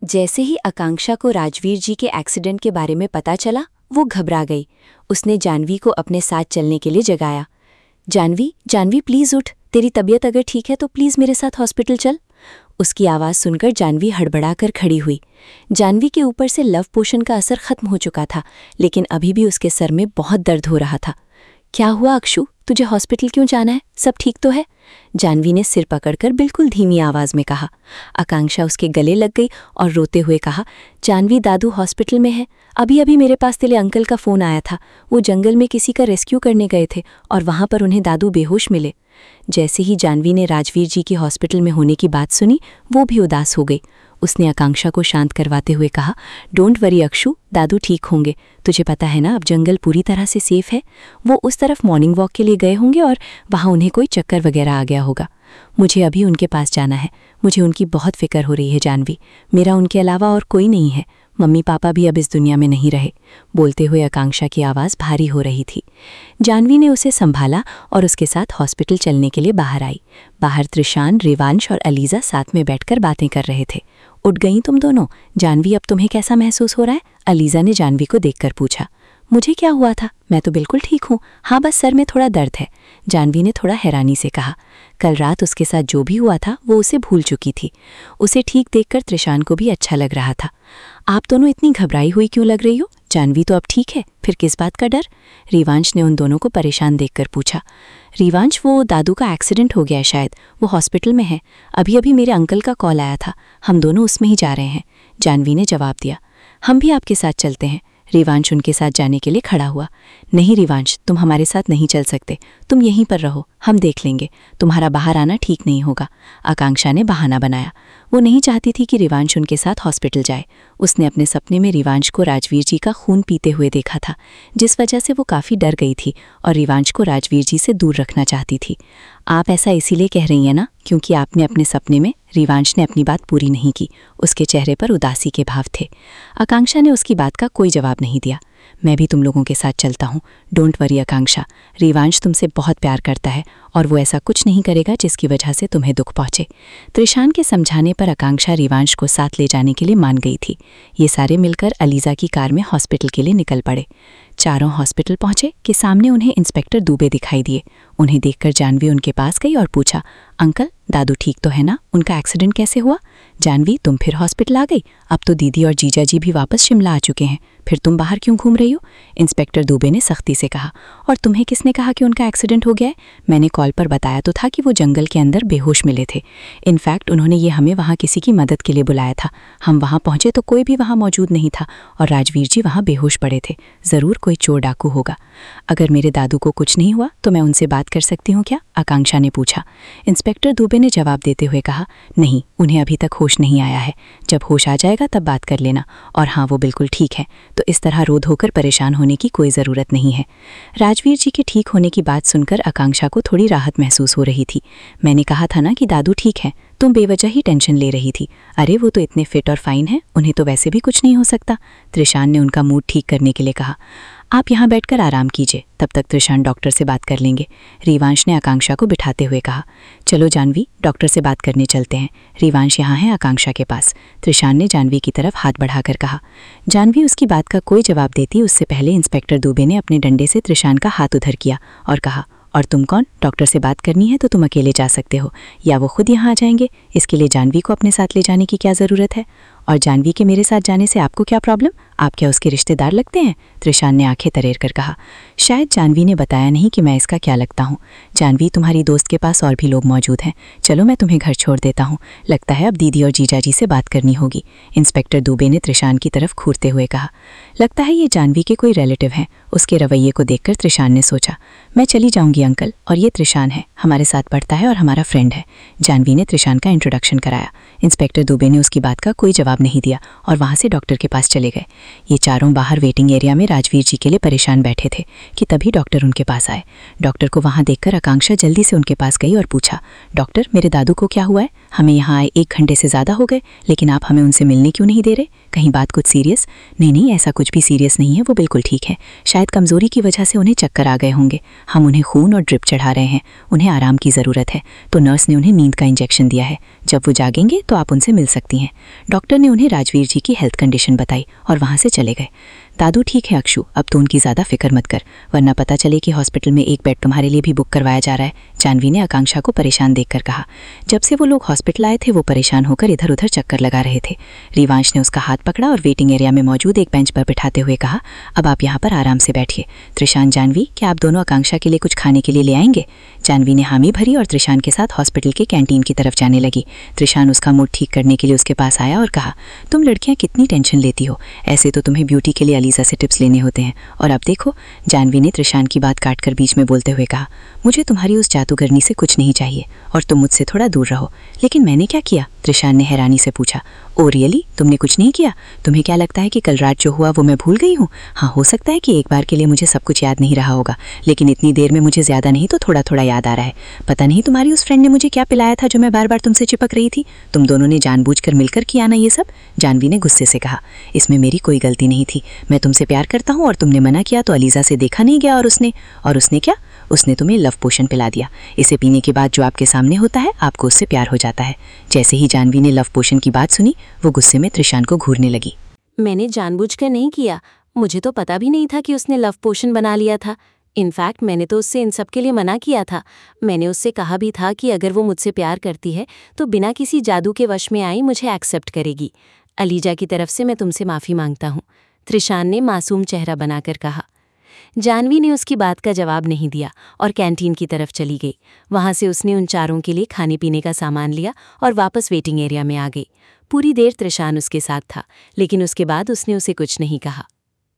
जैसे ही आकांक्षा को राजवीर जी के एक्सीडेंट के बारे में पता चला, वो घबरा गई। उसने जानवी को अपने साथ चलने के लिए जगाया। जानवी, जानवी प्लीज़ उठ, तेरी तबीयत अगर ठीक है तो प्लीज़ मेरे साथ हॉस्पिटल चल। उसकी आवाज़ सुनकर जानवी हड़बड़ाकर खड़ी हुई। जानवी के ऊपर से लव पोशन का असर खत्म हो चुका था, लेकिन अभी भी उसके सर में बहुत दर्द हो रहा था। क्या हुआ अक्षु, तुझे हॉस्पिटल क्यों जाना है? सब ठीक तो है? जानवी ने सिर पकड़कर बिल्कुल धीमी आवाज़ में कहा। आकांक्षा उसके गले लग गई और रोते हुए कहा, जानवी दादू हॉस्पिटल में है। अभी अभी मेरे पास तेरे अंकल का फ़ोन आया था। वो जंगल में किसी का रेस्क्यू करने गए थे और वहाँ पर उन्हें दादू बेहोश मिले। जैसे ही जानवी ने राजवीर जी की हॉस्पिटल में होने की बात सुनी, वो भी उदास हो गई। उसने आकांक्षा को शांत करवाते हुए कहा, डोंट वरी अक्षु, दादू ठीक होंगे। तुझे पता है ना, अब जंगल पूरी तरह से सेफ है। वो उस तरफ मॉर्निंग वॉक के लिए गए होंगे और वहाँ उन्हें कोई चक्कर वगैरह आ गया होगा। मुझे अभी उनके पास जाना है। मुझे उनकी बहुत फिक्र हो रही है जानवी। मेरा उनके अलावा और कोई नहीं है। मम्मी पापा भी अब इस दुनिया में नहीं रहे। बोलते हुए आकांक्षा की आवाज़ भारी हो रही थी। जानवी ने उसे संभाला और उसके साथ हॉस्पिटल चलने के लिए बाहर आई। बाहर त्रिशान, रिवांश और अलीज़ा साथ में बैठकर बातें कर रहे थे। उठ गई तुम दोनों? जानवी, अब तुम्हें कैसा महसूस हो रहा है? अलीज़ा ने जानवी को देखकर पूछा। मुझे क्या हुआ था? मैं तो बिल्कुल ठीक हूँ। हाँ, बस सर में थोड़ा दर्द है, जानवी ने थोड़ा हैरानी से कहा। कल रात उसके साथ जो भी हुआ था वो उसे भूल चुकी थी। उसे ठीक देखकर त्रिशान को भी अच्छा लग रहा था। आप दोनों इतनी घबराई हुई क्यों लग रही हो? जानवी तो अब ठीक है, फिर किस बात का डर? रिवांश ने उन दोनों को परेशान देखकर पूछा। रिवांश, वो दादू का एक्सीडेंट हो गया है, शायद वो हॉस्पिटल में है। अभी अभी मेरे अंकल का कॉल आया था, हम दोनों उसमें ही जा रहे हैं, जानवी ने जवाब दिया। हम भी आपके साथ चलते हैं। रिवांश उनके साथ जाने के लिए खड़ा हुआ। नहीं रिवांश, तुम हमारे साथ नहीं चल सकते। तुम यहीं पर रहो, हम देख लेंगे। तुम्हारा बाहर आना ठीक नहीं होगा, आकांक्षा ने बहाना बनाया। वो नहीं चाहती थी कि रिवांश उनके साथ हॉस्पिटल जाए। उसने अपने सपने में रिवांश को राजवीर जी का खून पीते हुए देखा था, जिस वजह से वो काफ़ी डर गई थी और रिवांश को राजवीर जी से दूर रखना चाहती थी। आप ऐसा इसीलिए कह रही हैं ना क्योंकि आपने अपने सपने में? रिवांश ने अपनी बात पूरी नहीं की। उसके चेहरे पर उदासी के भाव थे। आकांक्षा ने उसकी बात का कोई जवाब नहीं दिया। मैं भी तुम लोगों के साथ चलता हूँ, डोंट वरी आकांक्षा। रिवांश तुमसे बहुत प्यार करता है और वो ऐसा कुछ नहीं करेगा जिसकी वजह से तुम्हें दुख पहुंचे। त्रिशान के समझाने पर आकांक्षा रिवांश को साथ ले जाने के लिए मान गई थी। ये सारे मिलकर अलीज़ा की कार में हॉस्पिटल के लिए निकल पड़े। चारों हॉस्पिटल पहुंचे कि सामने उन्हें इंस्पेक्टर दुबे दिखाई दिए। उन्हें देखकर जानवी उनके पास गई और पूछा, अंकल दादू ठीक तो है ना? उनका एक्सीडेंट कैसे हुआ? जानवी, तुम फिर हॉस्पिटल आ गई? अब तो दीदी और जीजा जी भी वापस शिमला आ चुके हैं, फिर तुम बाहर क्यों घूम रही हो? इंस्पेक्टर दुबे ने सख्ती से कहा। और तुम्हें किसने कहा कि उनका एक्सीडेंट हो गया है? मैंने कॉल पर बताया तो था कि वो जंगल के अंदर बेहोश मिले थे। इनफैक्ट उन्होंने ये हमें वहाँ किसी की मदद के लिए बुलाया था। हम वहाँ पहुँचे तो कोई भी वहाँ मौजूद नहीं था और राजवीर जी वहाँ बेहोश पड़े थे। ज़रूर कोई चोर डाकू होगा। अगर मेरे दादू को कुछ नहीं हुआ तो मैं उनसे बात कर सकती हूँ क्या? आकांक्षा ने पूछा। इंस्पेक्टर दुबे ने जवाब देते हुए कहा, नहीं, उन्हें अभी तक होश नहीं आया है। जब होश आ जाएगा तब बात कर लेना। और हाँ, वो बिल्कुल ठीक है, तो इस तरह रो धोकर परेशान होने की कोई ज़रूरत नहीं है। राजवीर जी के ठीक होने की बात सुनकर आकांक्षा को थोड़ी राहत महसूस हो रही थी। मैंने कहा था ना कि दादू ठीक है, तुम बेवजह ही टेंशन ले रही थी। अरे वो तो इतने फिट और फाइन हैं, उन्हें तो वैसे भी कुछ नहीं हो सकता। त्रिशान ने उनका मूड ठीक करने के लिए कहा। आप यहाँ बैठकर आराम कीजिए, तब तक त्रिशान डॉक्टर से बात कर लेंगे। रिवांश ने आकांक्षा को बिठाते हुए कहा। चलो जानवी, डॉक्टर से बात करने चलते हैं। रिवांश यहाँ है आकांक्षा के पास, त्रिशान ने जानवी की तरफ हाथ बढ़ाकर कहा। जानवी उसकी बात का कोई जवाब देती उससे पहले इंस्पेक्टर दुबे ने अपने डंडे से त्रिशान का हाथ उधर किया और कहा, और तुम कौन? डॉक्टर से बात करनी है तो तुम अकेले जा सकते हो या वो खुद यहाँ आ जाएंगे। इसके लिए जानवी को अपने साथ ले जाने की क्या ज़रूरत है? और जानवी के मेरे साथ जाने से आपको क्या प्रॉब्लम? आप क्या उसके रिश्तेदार लगते हैं? त्रिशान ने आंखें तरेर कर कहा। शायद जानवी ने बताया नहीं कि मैं इसका क्या लगता हूँ। जानवी, तुम्हारी दोस्त के पास और भी लोग मौजूद हैं। चलो मैं तुम्हें घर छोड़ देता हूँ। लगता है अब दीदी और जीजा जी से बात करनी होगी, इंस्पेक्टर दुबे ने त्रिशान की तरफ घूरते हुए कहा। लगता है ये जानवी के कोई रिलेटिव हैं। उसके रवैये को देखकर त्रिशान ने सोचा, मैं चली जाऊँगी अंकल, और ये त्रिशान है, हमारे साथ पढ़ता है और हमारा फ्रेंड है। जानवी ने त्रिशान का इंट्रोडक्शन कराया। इंस्पेक्टर दुबे ने उसकी बात का कोई जवाब नहीं दिया और वहाँ से डॉक्टर के पास चले गए। ये चारों बाहर वेटिंग एरिया में राजवीर जी के लिए परेशान बैठे थे कि तभी डॉक्टर उनके पास आए। डॉक्टर को वहाँ देखकर आकांक्षा जल्दी से उनके पास गई और पूछा, डॉक्टर मेरे दादू को क्या हुआ है? हमें यहाँ आए 1 घंटे से ज़्यादा हो गए, लेकिन आप हमें उनसे मिलने क्यों नहीं दे रहे? कहीं बात कुछ सीरियस? नहीं, ऐसा कुछ भी सीरियस नहीं है, वो बिल्कुल ठीक है। शायद कमज़ोरी की वजह से उन्हें चक्कर आ गए होंगे। हम उन्हें खून और ड्रिप चढ़ा रहे हैं, उन्हें आराम की ज़रूरत है, तो नर्स ने उन्हें नींद का इंजेक्शन दिया है। जब वो जागेंगे तो आप उनसे मिल सकती हैं। डॉक्टर ने ने उन्हें राजवीर जी की हेल्थ कंडीशन बताई और वहाँ से चले गए। दादू ठीक है अक्षु, अब तो उनकी ज़्यादा फिक्र मत कर, वरना पता चले कि हॉस्पिटल में एक बेड तुम्हारे लिए भी बुक करवाया जा रहा है, जानवी ने आकांक्षा को परेशान देखकर कहा। जब से वो लोग हॉस्पिटल आए थे वो परेशान होकर इधर उधर चक्कर लगा रहे थे। रिवांश ने उसका हाथ पकड़ा और वेटिंग एरिया में मौजूद एक बेंच पर बिठाते हुए कहा, अब आप यहाँ पर आराम से बैठिए। त्रिशान, जानवी, क्या आप दोनों आकांक्षा के लिए कुछ खाने के लिए ले आएंगे? जानवी ने हामी भरी और त्रिशान के साथ हॉस्पिटल के कैंटीन की तरफ जाने लगी। त्रिशान उसका मूड ठीक करने के लिए उसके पास आया और कहा, तुम लड़कियां कितनी टेंशन लेती हो, ऐसे तो तुम्हें ब्यूटी के लिए अलीजा से टिप्स लेने होते हैं, और अब देखो। जानवी ने त्रिशान की बात काटकर बीच में बोलते हुए कहा, मुझे तुम्हारी उस जादूगरनी से कुछ नहीं चाहिए और तुम मुझसे थोड़ा दूर रहो। लेकिन मैंने क्या किया? त्रिशान ने हैरानी से पूछा। ओ रियली, तुमने कुछ नहीं किया? तुम्हें क्या लगता है कि कल रात जो हुआ वो मैं भूल गई हूँ? हाँ, हो सकता है कि एक बार के लिए मुझे सब कुछ याद नहीं रहा होगा, लेकिन इतनी देर में मुझे ज्यादा नहीं तो थोड़ा थोड़ा याद आ रहा है। पता नहीं तुम्हारी उस फ्रेंड ने मुझे क्या पिलाया था जो मैं बार बार तुमसे चिपक रही थी। तुम दोनों ने जानबूझकर मिलकर किया ना ये सब? जानवी ने गुस्से से कहा, इसमें मेरी कोई गलती नहीं थी। मैं तुमसे प्यार करता हूँ और तुमने मना किया तो अलीजा से देखा नहीं गया, और उसने क्या? उसने तुम्हें लव पोशन पिला दिया। इसे पीने के बाद जो आपके सामने होता है आपको उससे प्यार हो जाता है। जैसे ही जानवी ने लव पोशन की बात सुनी वो गुस्से में त्रिशान को घूरने लगी। मैंने जानबूझकर नहीं किया, मुझे तो पता भी नहीं था कि उसने लव पोशन बना लिया था। इनफैक्ट मैंने तो उससे इन सब के लिए मना किया था। मैंने उससे कहा भी था कि अगर वो मुझसे प्यार करती है तो बिना किसी जादू के वश में आई मुझे एक्सेप्ट करेगी। अलीजा की तरफ से मैं तुमसे माफ़ी मांगता हूँ, त्रिशान ने मासूम चेहरा बनाकर कहा। जानवी ने उसकी बात का जवाब नहीं दिया और कैंटीन की तरफ चली गई। वहां से उसने उन चारों के लिए खाने पीने का सामान लिया और वापस वेटिंग एरिया में आ गई। पूरी देर त्रिशान उसके साथ था, लेकिन उसके बाद उसने उसे कुछ नहीं कहा।